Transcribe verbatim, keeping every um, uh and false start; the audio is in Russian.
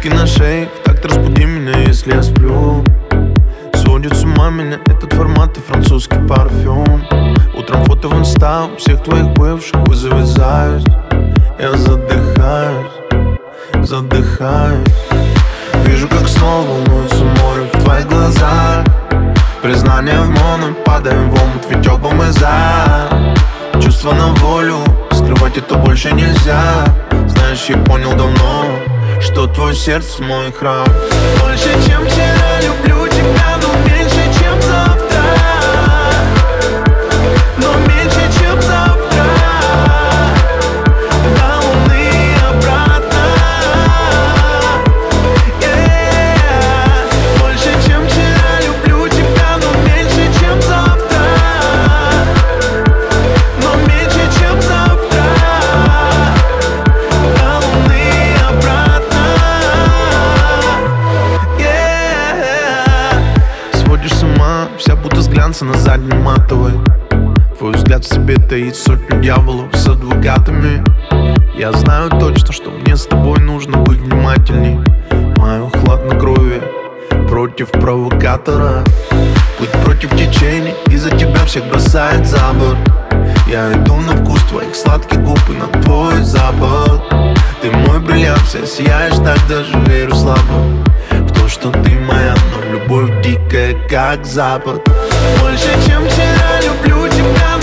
Руки на шее, в такт разбуди меня, если я сплю. Сводит с ума меня этот формат и французский парфюм. Утром фото в инста у всех твоих бывших вызовет зависть. Я задыхаюсь, задыхаюсь. Вижу, как снова волнуется море в твоих глазах. Признание в моно, падаем в омут, ведь оба мы за. Чувства на волю, скрывать это больше нельзя. Знаешь, я понял давно, что твое сердце мой храм. Больше, чем вчера, люблю тебя, но меньше, чем завтра. Но меньше, чем завтра. До луны и обратно. Yeah. Больше, чем вчера, люблю тебя, но меньше, чем завтра. Но меньше, чем завтра. До луны и обратно. Yeah. Сводишь с ума, вся будто с глянца на задней матовой. Твой взгляд в себе таит сотню дьяволов с адвокатами. Я знаю точно, что мне с тобой нужно быть внимательней. Мое хладнокровие против провокатора. Плыть против течения, из-за тебя всех бросает за борт. Я иду на вкус твоих сладких губ и на твой запах. Ты мой бриллиант, вся сияешь, так даже верю слабо в то, что ты моя, но любовь дикая, как запад. Больше, чем вчера, люблю тебя.